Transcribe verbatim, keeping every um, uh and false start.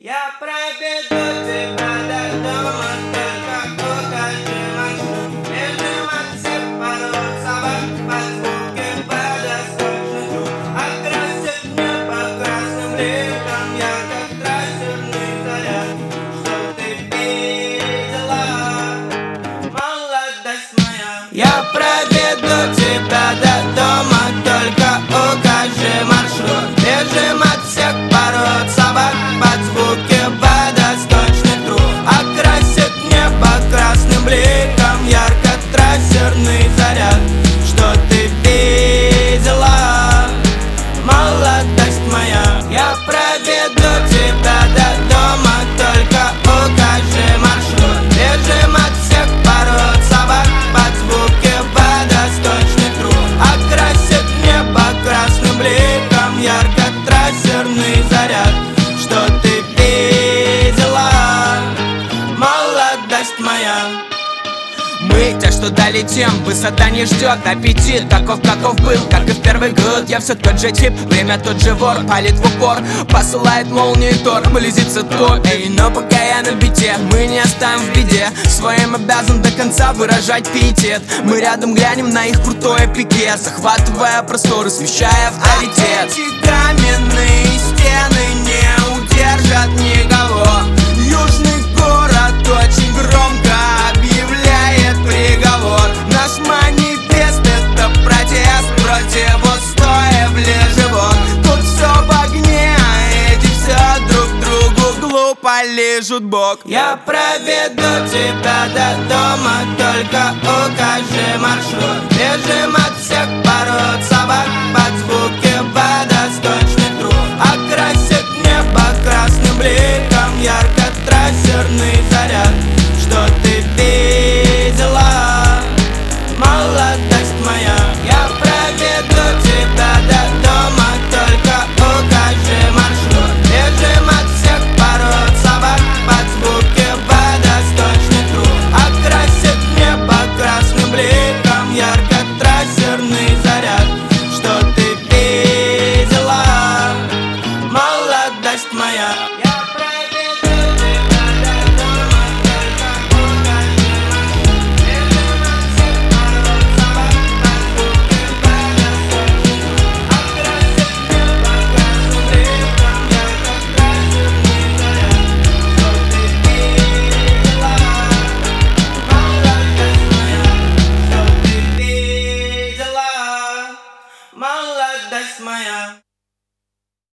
Я проведу тебя до дома, только укажи маршрут. Бежим от всех пород собак под звуки водосточных труб. Окрасит небо красным бликом, я как трассерный заряд. Что ты видела, молодость моя? Я проведу тебя до дома, только укажи маршрут. Бежим от всех пород собак под звуки водосточных труб. Окрасит небо красным бликом, ярко трассерный заряд. Что ты видела, молодость моя? Я проведу тебя до дома, только укажи маршрут. Бежим от всех пород собак под звуки водосточных труб. Окрасит небо красным бликом, ярко трассерный заряд. Что ты видела, молодость моя? Мы те, что долетим, высота не ждет. Аппетит таков, каков был, как и в первый год. Я все тот же тип, время тот же вор. Палит в упор, посылает молнии Тор. Близится твой, эй, но пока я на бите, мы не оставим в беде. Своим обязан до конца выражать пиетет. Мы рядом глянем на их крутое пике, захватывая простор, освещая авторитет. Эти каменные стены не удержат никого. Южный город очень громко объявляет приговор. Наш манифест — это протест против устоев лежевок. Тут все в огне, а эти все друг другу глупо лижут бок. Я проведу тебя до дома, только укажи маршрут. Бежим от всех пород собак под звуки водосточных труб. Окрасит небо красным бликом, ярко трассерный заряд. Что ты видела, молодость моя? Я проведу тебя до дома, только укажи маршрут. Бежим от всех пород собак под звуки водосточных труб. Окрасит небо красным бликом, ярко трассерный заряд. Что ты видела, молодость моя?